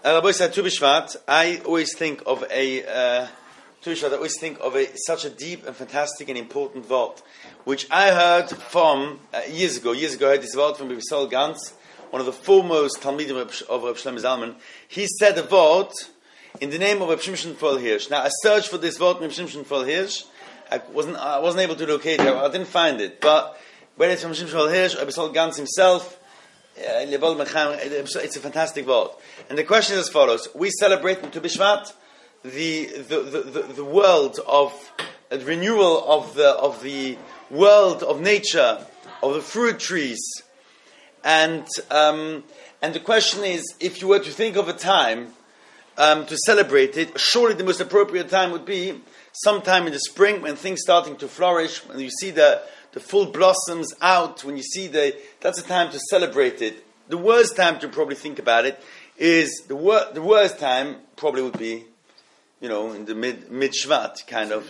Rabbi said Tu B'Shvat. I always think of such a deep and fantastic and important word, which I heard from years ago. Years ago, I heard this word from Rabbi Saul Gantz, one of the foremost Talmidim of Rabbi Shlomo Zalman. He said a word in the name of Rabbi Shimshon Fol Hirsch. Now, I searched for this word, Rabbi Shimshon Fol Hirsch. I wasn't able to locate it. I didn't find it. But whether it's from Shimshon Fol Hirsch, Rabbi Saul Gantz himself, it's a fantastic word. And the question is as follows: we celebrate in Tu B'Shvat the world of the renewal of the world of nature, of the fruit trees, and the question is, if you were to think of a time to celebrate it, surely the most appropriate time would be sometime in the spring when things starting to flourish, when you see the full blossoms out, when you see that's the time to celebrate it. The worst time to probably think about it is the worst time probably would be, in the mid Shvat kind of,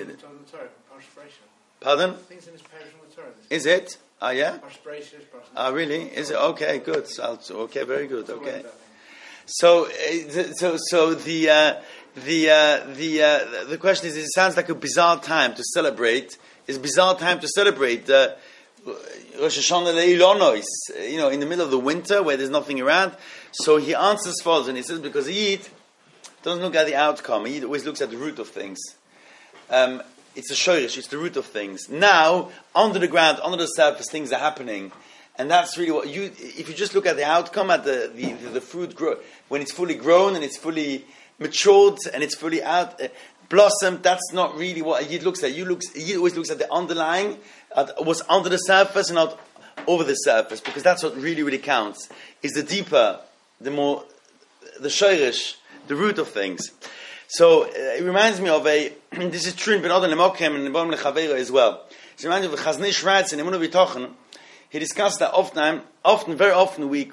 Pardon? Things in this parish on the Torah. Is it? Ah, yeah. Really? Is it? Okay, good. Okay, very good. Okay. So the question is, it sounds like a bizarre time to celebrate. It's a bizarre time to celebrate Rosh Hashanah Le'ilonos, in the middle of the winter where there's nothing around. So he answers follows, and he says, because Yid doesn't look at the outcome. He always looks at the root of things. It's the shoresh, it's the root of things. Now, under the ground, under the surface, things are happening. And that's really what if you just look at the outcome, at the fruit when it's fully grown and it's fully matured and it's fully out, blossomed, that's not really what a Yid looks at. Yid always looks at the underlying, at what's under the surface and not over the surface, because that's what really, really counts, is the deeper, the more, the shoresh, the root of things. So it reminds me of this is true in Ben Adam Lemokem and in Ben Lechaveira as well. It reminds me of the Chaznei Shratz in Emunah V'Tochen. He discussed that very often we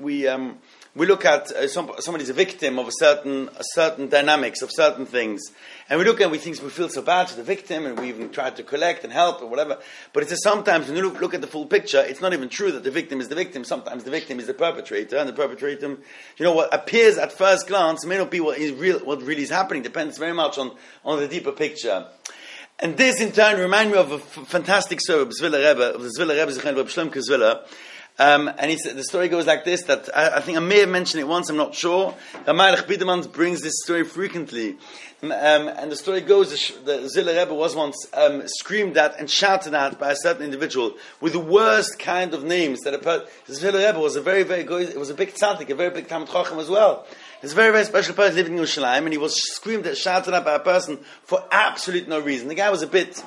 look at somebody's a victim of a certain dynamics of certain things, and we look and we feel so bad for the victim, and we even try to collect and help or whatever. But it's sometimes when you look at the full picture, it's not even true that the victim is the victim. Sometimes the victim is the perpetrator, and the perpetrator, what appears at first glance may not be what really is happening. Depends very much on the deeper picture. And this, in turn, reminds me of a fantastic story of the Zviller Rebbe, Zechon Reb Shlomo Zviller. And he said, the story goes like this, that I think I may have mentioned it once, I'm not sure. Ramalech Biderman brings this story frequently. And the story goes, the Zviller Rebbe was once screamed at and shouted at by a certain individual with the worst kind of names that the Zviller Rebbe was a very, very good, it was a big tzaddik, a very big Talmid Chacham as well. He's a very, very special person living in Yerushalayim, and he was screamed at, shouted at by a person for absolute no reason. The guy was a bit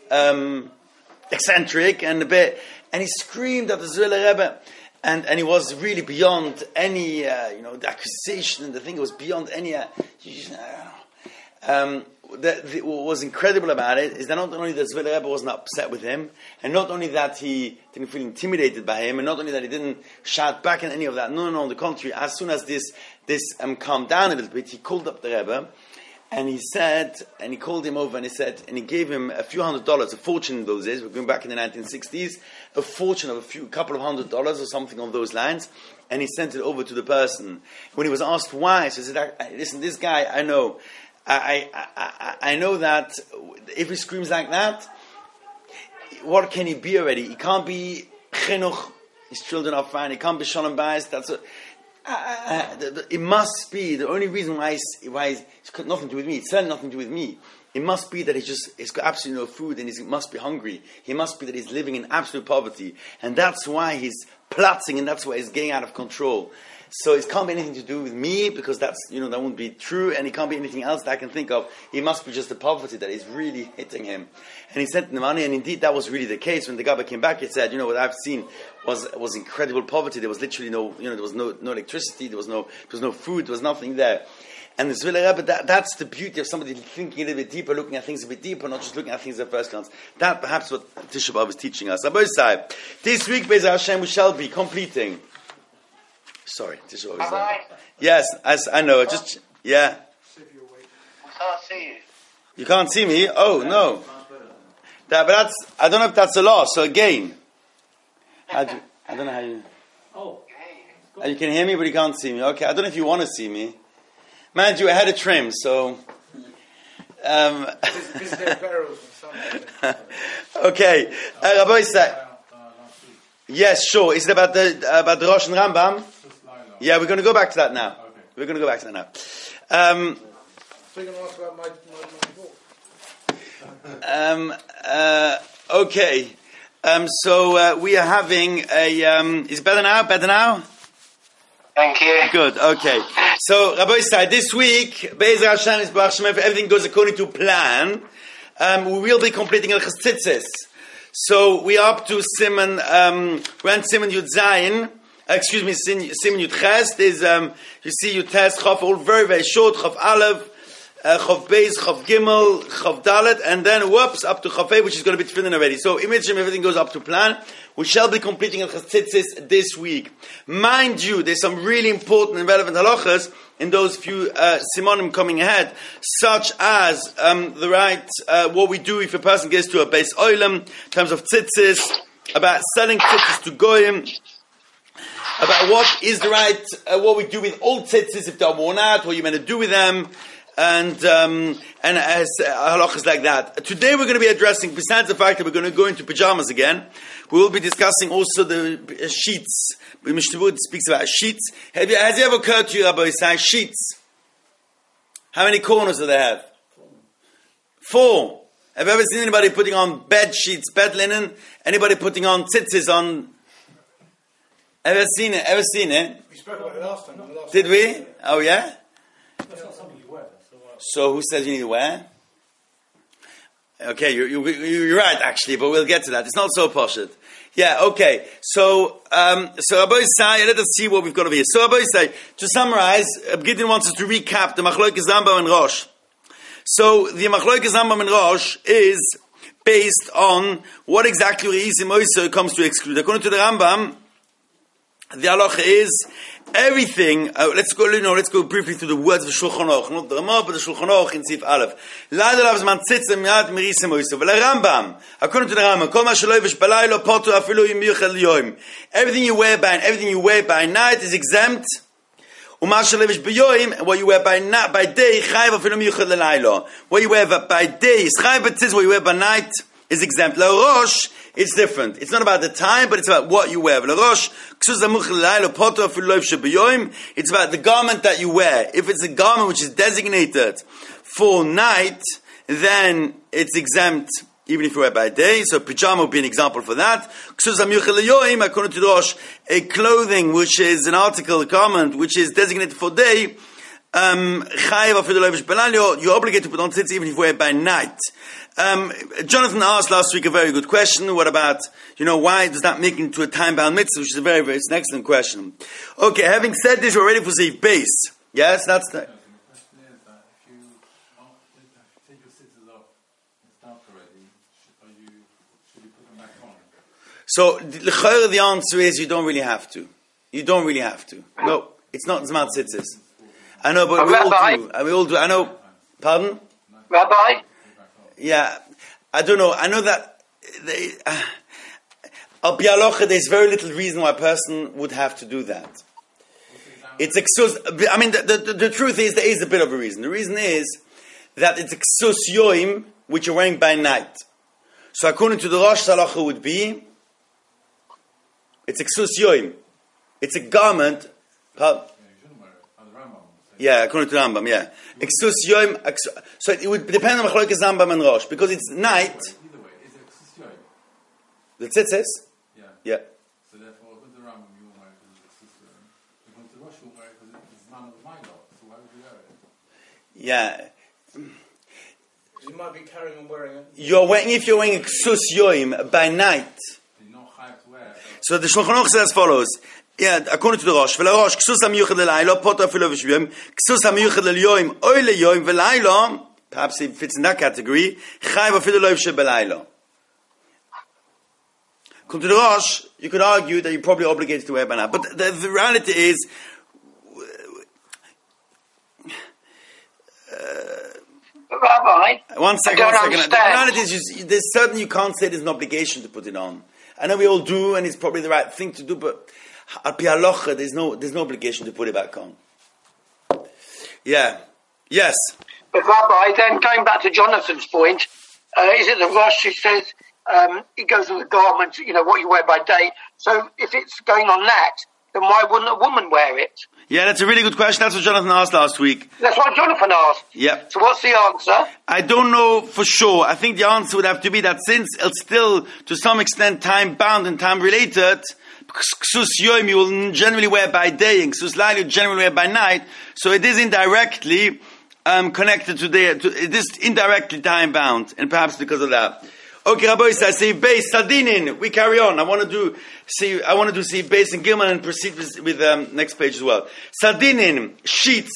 eccentric and he screamed at the Zviller Rebbe, and he was really beyond any, the accusation and the thing was beyond any. What was incredible about it is that not only that Zviller Rebbe wasn't upset with him, and not only that he didn't feel intimidated by him, and not only that he didn't shout back at any of that. No, on the contrary. As soon as this calmed down a little bit, he called up the Rebbe, and he called him over, and he gave him a few $100s, a fortune in those days. We're going back in the 1960s, a fortune of couple of $100 or something on those lines, and he sent it over to the person. When he was asked why, he said, "Listen, this guy, I know. I know that if he screams like that, what can he be already? He can't be chinuch. His children are fine. He can't be shalom bayis. That's it must be the only reason why it's got nothing to do with me. It's certainly nothing to do with me. It must be that he's got absolutely no food and he must be hungry. He must be that he's living in absolute poverty, and that's why he's platzing, and that's why he's getting out of control. So it can't be anything to do with me, because that's, that wouldn't be true, and it can't be anything else that I can think of. It must be just the poverty that is really hitting him." And he sent the money, and indeed that was really the case. When the Gabba came back, he said, "What I've seen was incredible poverty. There was literally no, there was no electricity, there was no food, there was nothing there." And the Zviller Rebbe, that's the beauty of somebody thinking a little bit deeper, looking at things a bit deeper, not just looking at things at first glance. That perhaps what Tisha B'Av is teaching us. This week, Be'ez Hashem, we shall be completing. Sorry, Tisha B'Av is there. Yes, I know. Yeah. We can't see you. You can't see me? Oh, no. But I don't know if that's a law. So again, I don't know how you. Oh, You can hear me, but you can't see me. Okay, I don't know if you want to see me. Mind you, I had a trim, so... okay, Rabbi Isai. Yes, sure. Is it about the Rosh and Rambam? Yeah, we're going to go back to that now. We're going to go back to that now. So you're going to ask about my book? Okay. So we are having a... is it better now? Better now? Thank you. Good, okay. So, Rabbi Isai, this week, Be'ezer Hashem is Baruch Shem, if everything goes according to plan, we will be completing Hilchos Tzitzis. So, we are up to Siman, we're on Siman Yud Zayin, Siman Yud Ches, there's, you see Yud Tes, Chof, all very, very short, Chof Aleph, Chof Beis, Chof Gimel, Chof Dalet, and then, whoops, up to Chof Hey, which is going to be Tefillin already. So, imagine everything goes up to plan. We shall be completing Hilchos Tzitzis this week. Mind you, there's some really important and relevant halachas in those few simonim coming ahead, such as the right, what we do if a person gets to a base oilem, in terms of tzitzis, about selling tzitzis to goyim, about what is the right, what we do with old tzitzis if they're worn out, what you're meant to do with them, and as halachas like that. Today we're going to be addressing, besides the fact that we're going to go into pajamas again, we will be discussing also the sheets. Mishnah Berurah speaks about sheets. Has it ever occurred to you, Rabbi Isai, sheets? How many corners do they have? 4. Have you ever seen anybody putting on bed sheets, bed linen? Anybody putting on tzitzis on? Ever seen it? We spoke about it last time. Did we? Oh yeah? That's not something you wear. So who says you need to wear? Okay, you're right actually, but we'll get to that. It's not so poshut. Yeah, okay. So Rabbi Isai, let us see what we've got over here. So Rabbi Isai, to summarize, Gideon wants us to recap the Machlokes Rambam and Rosh. So the Machlokes Rambam and Rosh is based on what exactly Re'isi Moiser comes to exclude. According to the Rambam, the halacha is everything. Let's go briefly through the words of the Shulchan Aruch, not the Ramah, but the Shulchan Aruch in Sif Aleph. Laila lavs man tzitzim miyad mirisa moisa. V'le Rambam, according to the Rambam, kol ma shelo yivesh balaylo potu afilu yim yuchel yoim. Everything you wear by night is exempt. Uma shelo yivesh b'yoim, and what you wear by day chayav afilu yuchel lelaylo. What you wear by day is chayav b'tzitzim. What you wear by night is exempt. La Rosh, it's different. It's not about the time, but it's about what you wear. It's about the garment that you wear. If it's a garment which is designated for night, then it's exempt even if you wear by day. So pajama would be an example for that. According to the Rosh, a clothing which is an article, a garment which is designated for day, you're obligated to put on tzitzit even if you wear it by night. Jonathan asked last week a very good question. What about, why does that make it into a time-bound mitzvah? Which is it's an excellent question. Okay, having said this, we're ready for Seif Beis. Yes, that's the... The question is that if you take your scissors off, it's dark already, should you put them back on? So, the answer is you don't really have to. You don't really have to. No, it's not Zman Tzitzis. I know, but we all do. I know. Pardon? Rabbi? Yeah, I don't know. I know that Al Pi Halacha, there's very little reason why a person would have to do that. It's exus. I mean, the truth is there is a bit of a reason. The reason is that it's exus yoim, which you're wearing by night. So according to the Rosh Halacha would be, it's exus yoim. It's a garment. Yeah, according to Rambam, yeah. Exus yoim. So it would depend on Machlokes Rambam and Rosh because it's night. Either way, is it exus yoim? The tzitzis? Yeah. So therefore, with the Rambam, you won't wear it because it's exus yoim. Because the Rosh won't wear it because it's man of my lot. So why would you wear it? Yeah. You might be carrying on wearing it. If you're wearing exus yoim by night. You're not chayav to wear it. So the Shulchan Aruch says as follows. Yeah, according to the Rosh, Rosh, ksus hamiyuchad lelaylo, poto afilu v'shviyom, ksus hamiyuchad leyoim, oy leyoim, v'laylo, perhaps it fits in that category, chayv afilu loy v'shebelaylo. According to the Rosh, you could argue that you're probably obligated to wear by night. But the reality is, Rabbi? One second. The reality is, there's certain you can't say there's an obligation to put it on. I know we all do, and it's probably the right thing to do, but Al pi halacha, there's no obligation to put it back on. Yeah. Yes. But Rabbi, then going back to Jonathan's point, is it the Rosh who says it goes with the garment, what you wear by day? So if it's going on that, then why wouldn't a woman wear it? Yeah, that's a really good question. That's what Jonathan asked last week. That's what Jonathan asked. Yeah. So what's the answer? I don't know for sure. I think the answer would have to be that since it's still, to some extent, time-bound and time-related, Ksus Yom you will generally wear by day, and Ksus Laila you generally wear by night, so it is indirectly connected to it is indirectly time-bound, and perhaps because of that. Okay, Rabbi says, say base Sadinin. We carry on. I want to do base and Gilman and proceed with next page as well. Sadinin sheets.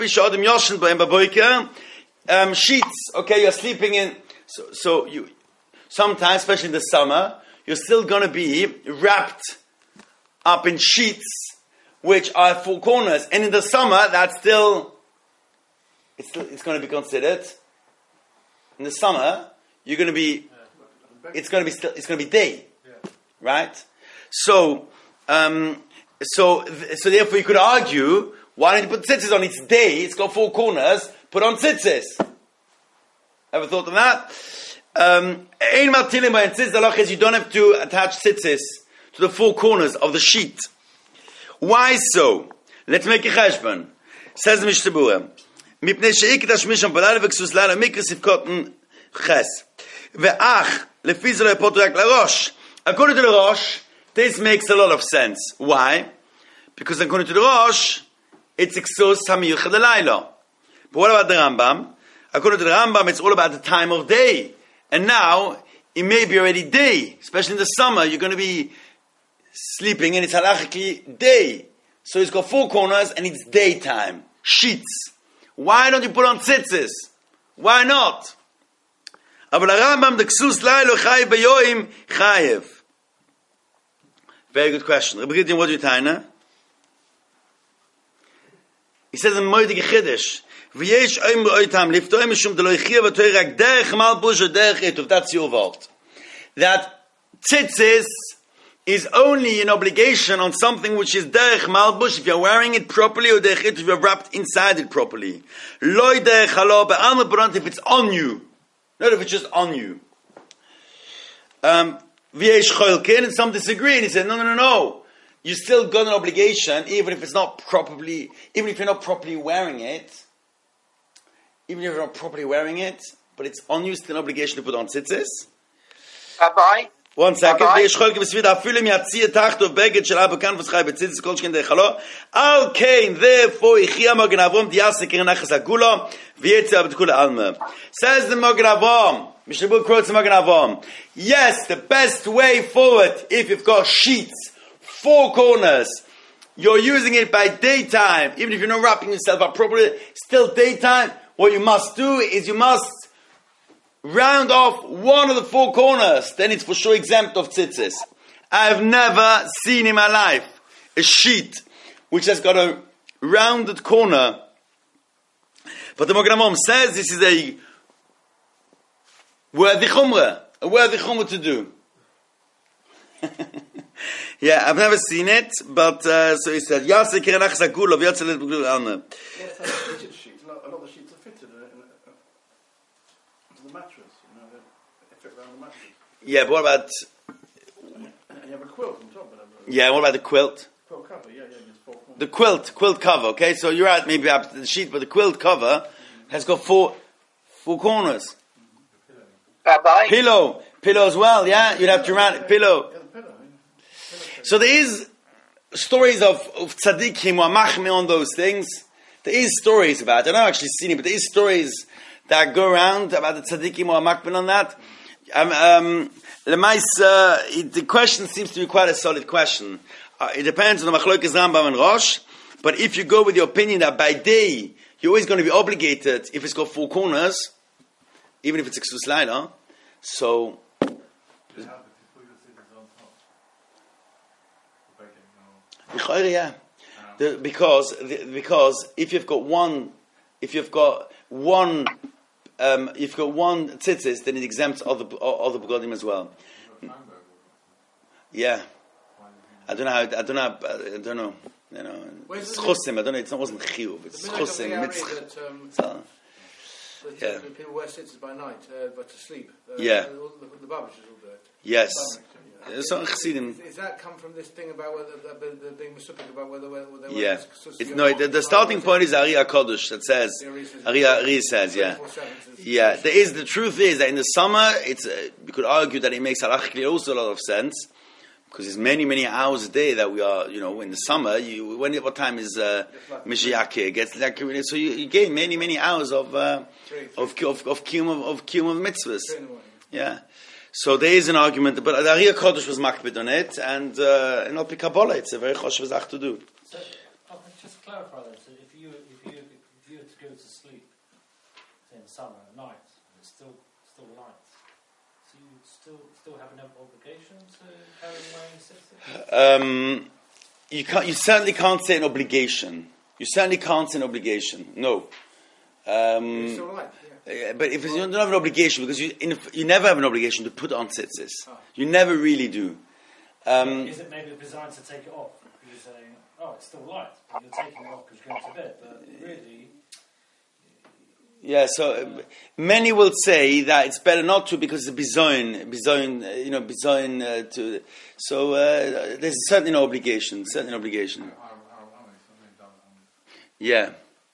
Sheets. Okay, you're sleeping in. So you sometimes, especially in the summer, you're still going to be wrapped up in sheets, which are 4 corners, and in the summer, that's still it's going to be considered. In the summer, you're going to be. It's going to be day, right? So therefore you could argue, why don't you put tzitzis on? It's day, it's got 4 corners, put on tzitzis. Ever thought of that? Ein matilim by tzitzis, the halach is you don't have to attach tzitzis to the 4 corners of the sheet. Why so? Let's make a cheshbon. Says the Mishnah Berurah. Mipnei she'ikit hashmisham balal v'ksus lala mikras sivkoten ches. Ve'ach according to the Rosh, this makes a lot of sense. Why? Because according to the Rosh, it's Iksus Hamiyucha Delayla. But what about the Rambam? According to the Rambam, it's all about the time of day. And now, it may be already day. Especially in the summer, you're going to be sleeping and it's halachically day. So it's got 4 corners and it's daytime. Sheets. Why don't you put on tzitzis? Why not? אבל הרמב"ם דקסוס לילה חייב ביום חייב. Very good question. Rabbi Gideon, what do you tying? He says in Moedige Chiddush, ויש אוים באויתם לפתור משום דלא יחיה ותוהי רק דרך מלבוש ודרך עטוף. That's your word. That tzitzis is only an obligation on something which is derech malbush if you're wearing it properly, or derech if you're wrapped inside it properly. Loi derech halo be'alma brant if it's on you. Not if it's just on you. V'yesh choilkin, and some disagree, and he said, no. You still got an obligation, even if you're not properly wearing it. Even if you're not properly wearing it, but it's on you, still an obligation to put on tzitzis. Rabbi? 1 second. ויש חולק בסבידה, אפילו אם יציע תחתו בגד של אבא כאן וסחי בציצס, כל שכן דרך חלו. על כן, therefore, יחיה מגן אברום, דיאסה קרן נכס הגולו, ויצא בתקול העלמה. Says the Magen Avraham, Mishnah Berurah quotes the Magen Avraham, yes, the best way forward, if you've got sheets, 4 corners, you're using it by daytime, even if you're not wrapping yourself up properly, still daytime, what you must do is you must round off one of the 4 corners, then it's for sure exempt of tzitzis. I have never seen in my life a sheet which has got a rounded corner. But the Magen Avraham says this is a worthy chumrah to do. Yeah, I've never seen it, but so he said, Yaseh kerenach zakul of Yatzelet b'gul alna. Yes, a lot of the sheets are fitted into the mattress, they fit around the mattress. Yeah, but what about... And you have a quilt on top of them. Yeah, what about the quilt? Quilt cover, just 4 corners. The quilt cover, okay? So you're right, maybe up the sheet, but the quilt cover has got 4 corners. Rabbi? Pillow as well, yeah? You'd have to round it, pillow. Yeah, the pillow. So there is stories of tzaddikim who are machmir on those things. There is stories about it. I've not actually seen it, but there is stories that go around about the tzaddikim who are machmir on that. The question seems to be quite a solid question. It depends on the machlokes Rambam and Rosh, but if you go with the opinion that by day you're always going to be obligated if it's got 4 corners, even if it's Ksus Laila, so... Yeah, because if you've got one tzitzis, then it exempts all the begodim as well. Yeah, I don't know. You know, it's chosim. I don't know. It wasn't chiyuv. It's chosim. That people wear tzitzis by night, but to sleep. The Babish is all do it. Yes. Is that come from this thing about whether they're being misupik about whether they yeah. The starting point is Ari HaKodesh that says Ari says yeah. The truth is that in the summer it's you could argue that it makes halachically also a lot of sense because there's many hours a day that we are in the summer. What time is Mashiach gets like so you gain many hours of kiyum of mitzvahs. Yeah. So there is an argument, but the Ari HaKodesh was makbid on it, and in Al Pi Kabbalah, it's a very choshev zach to do. So, just clarify that. So, if you were to go to sleep, say in summer at night, and it's still light, so you still have an obligation to carry wearing tzitzit? You certainly can't say an obligation. No. It's still light. But if you don't have an obligation, because you never have an obligation to put on tzitzis. You never really do. Is it maybe designed to take it off? You're saying, it's still light, but you're taking it off because you're going to bed. But really... Yeah, so many will say that it's better not to because it's bizoin to... So there's certainly no obligation. Yeah.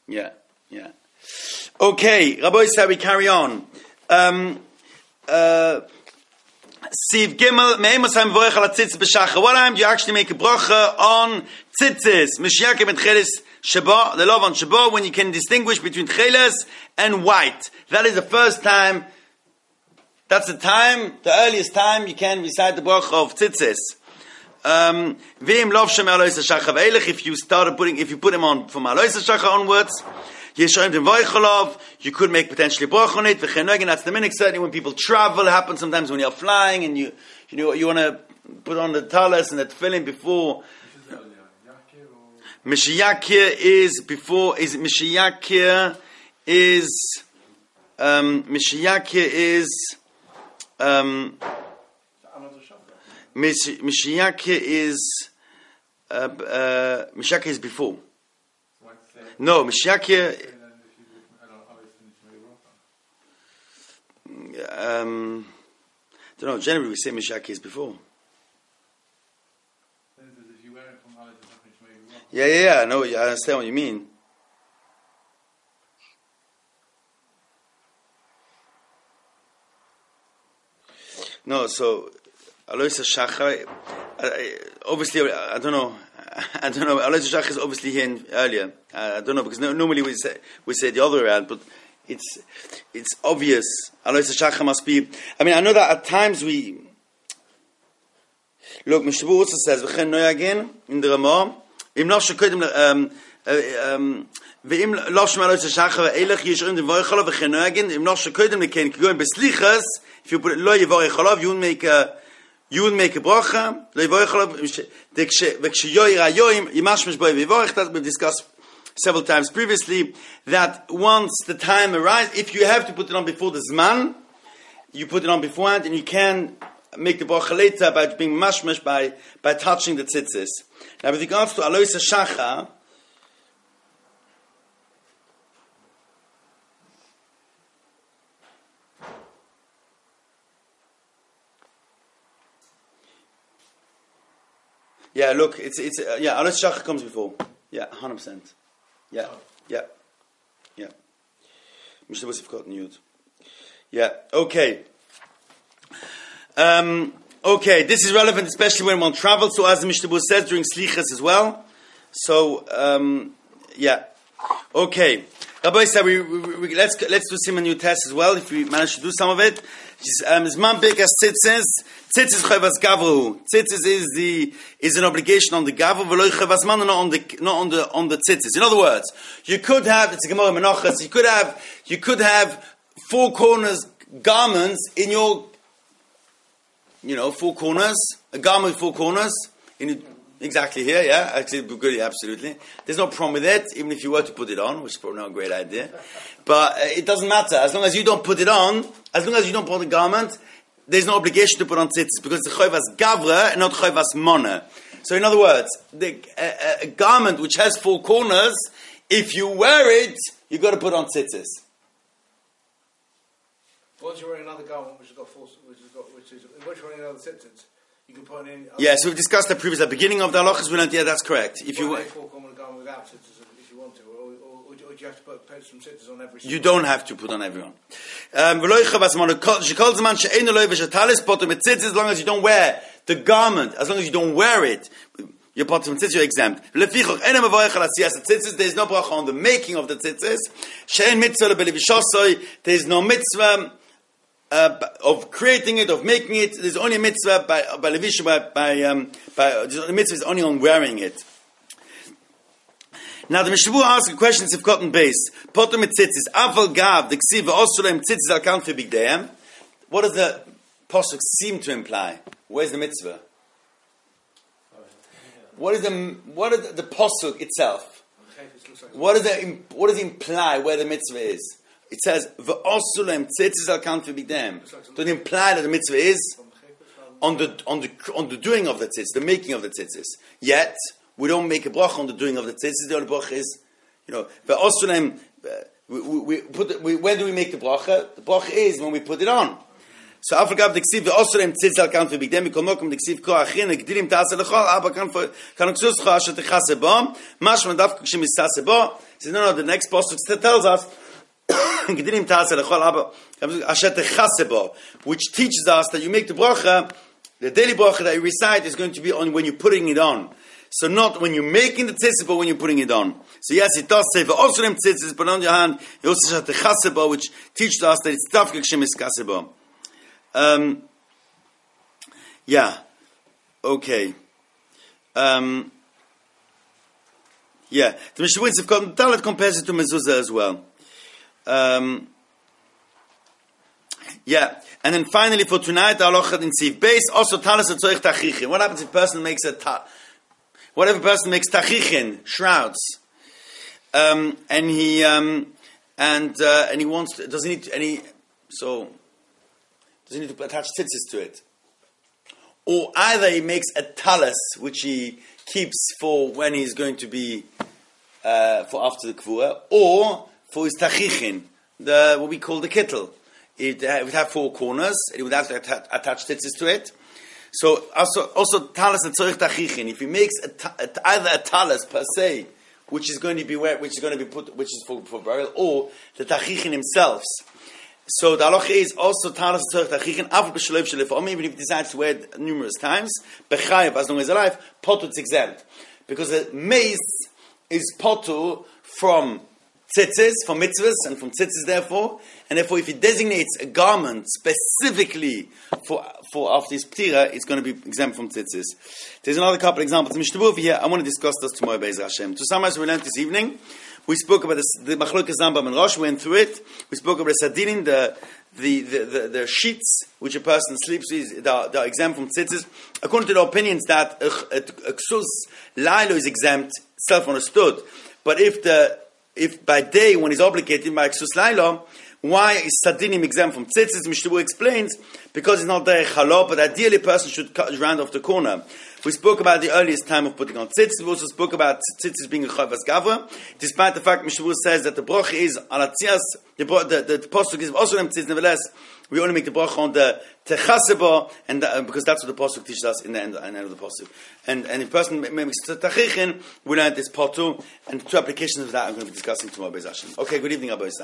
Okay, Rabbi said we carry on. Siv Gimel, Me'emosayim Vorech ala tzitzis b'shachar. What time do you actually make a bracha on tzitzis? Mishiach ben tcheles sheba, the love on sheba, when you can distinguish between tcheles and white. That is the first time, that's the earliest time you can recite the bracha of tzitzis. V'im lov shem alois hashachar v'elech, if you put him on from alois hashachar onwards, you could make potentially brach on it. That's the minhag. Certainly when people travel, it happens sometimes when you're flying and you want to put on the talis and the tefillin before. Mishiyakir is before. Mishiyakir is before. No, Mashiach. Don't know. Generally, we say Mashiach is before. Yeah. No, I understand what you mean. No, so Alois Shachar. Obviously, I don't know. Alois Shachar is obviously here earlier. I don't know because normally we say the other way around, but it's obvious. Alois Shachar must be. I mean, I know that at times we look. Mishnah also says v'chen noyagin in the Ramah. Im noch shekodim ve'im losh Alois Shachar ve'elech yishrim devoichalav v'chen noyagin im noch shekodim leken kigoyim beslichas. If you put it lo yivoichalav, you would make a bracha. Lo yivoichalav v'ksheyoyir ayoyim yimashmesh boi v'yivorich. That we've discussed several times previously, that once the time arrives, if you have to put it on before the Zman, you put it on beforehand, and you can make the bracha later by being mashmash by touching the tzitzis. Now with regards to Alois HaShachar, yeah, look, Alois HaShachar comes before. Yeah, 100%. Yeah. Mishnah was forgotten Yud. Yeah. Okay. Okay. This is relevant, especially when one travels. So, as the Mishnah says during Slichas as well. So, yeah. Okay. Rabbi said let's do Siman New Test as well if we manage to do some of it. Zman Birkas Tzitzis. Tzitzis Chovas Gavru. Tzitzis is an obligation on the Gavru, v'lo Chovas Man, not on the Tzitzis. In other words, you could have, it's a Gemara Menachos, you could have four corners garments in your, four corners, a garment with four corners exactly here, yeah, actually, good, absolutely. There's no problem with it, even if you were to put it on, which is probably not a great idea. But it doesn't matter, as long as you don't put it on, as long as you don't put the garment, there's no obligation to put on tzitzis, because it's a chovas gavra and not chovas mona. So in other words, a garment which has 4 corners, if you wear it, you've got to put on tzitzis. Once you're wearing another garment which is once you're wearing another tzitzis, you can put in. Yes, we've discussed that previously. At the beginning of the halachas, we learned, yeah, that's correct. If you wear a 4-corner garment without tzitzis, if you want to, or do you have to put some tzitzis on every? You don't have to put on everyone. As long as you don't wear the garment, as long as you don't wear it, you're exempt. There's no bracha on the making of the tzitzis. There's no mitzvah of creating it, of making it. There's only a mitzvah by levisha, the mitzvah is only on wearing it. Now the Mishnah asks a question in Sivkot base. Potom mit tzitzis. Aval gav the ksiv v'osulem tzitzis al kan fi bigdeim. What does the pasuk seem to imply? Where's the mitzvah? What is the pasuk itself? What does it imply where the mitzvah is? It says v'osulem tzitzis al kan fi bigdeim. Does it imply that the mitzvah is on the doing of the tzitzis, the making of the tzitzis? Yet we don't make a bracha on the doing of the tzitzis. The only bracha is, v'osulem. When do we make the bracha? The bracha is when we put it on. So Afrika the ksiv v'osulem tzitzis al kan fi bigdeim mikomokum the ksiv koachin gdilim ta'aseh lechol abba kan ksus chashat techase bo mashma dafka kshim isase bo. So no, the next pasuk tells us gdilim ta'aseh lechol abba asher techase bo, which teaches us that you make the bracha, the daily bracha that you recite is going to be on when you're putting it on. So not when you're making the tzitzis, but when you're putting it on. So yes, it does say v'osulem tzitzis, but on the other hand, it also says techase bo, which teaches us that it's dafka kshim isase bo. Yeah. Okay. Yeah. The Mishnah Wins of Dalet compares it to mezuzah as well. Yeah. And then finally for tonight, the halacha in Siv Beis also talis atzoich tachichin. What happens if a person makes whatever person makes tachichin, shrouds, and he wants to, does he need to attach tzitzis to it? Or either he makes a talis, which he keeps for when he's going to be, for after the kvuah, or for his tachichin, what we call the kittel. It would have 4 corners, he would have to attach tzitzis to it. So also talis and tzorich tachichin, if he makes either a talis per se, which is going to be for burial, or the tachichin himself. So the halacha is also talis tzorich tachichin avu b'shalev shalefam, even if he decides to wear it numerous times, bechayev as long as he's alive, potu is exempt, because the mace is potu from tzitzis, from mitzvahs, and from tzitzis therefore, and therefore if he designates a garment specifically for after his ptira, it's going to be exempt from tzitzis. There's another couple of examples. Mishnah over here, I want to discuss this tomorrow, Be'ez Hashem. To summarize what we learned this evening, we spoke about the Machlokes Rambam and Rosh, we went through it. We spoke about the Sadinim, the sheets which a person sleeps with, they're exempt from tzitzis. According to the opinions that a ksus lailo is exempt, self-understood. But if by day when he's obligated by ksus lailo, why is Sadinim exempt from tzitzis? Mishnah explains, because it's not derech halo, but ideally a person should cut round off the corner. We spoke about the earliest time of putting on tzitzis. We also spoke about tzitzis being a chavas gavra, despite the fact Mishnah says that the bracha is alatzias, the pasuk is also tzitzis. Nevertheless, we only make the bracha on the techaseba, and because that's what the pasuk teaches us in the end of the pasuk. And if a person makes tachichin, we learn this potu, and 2 applications of that I'm going to be discussing tomorrow. Okay, good evening, Abba.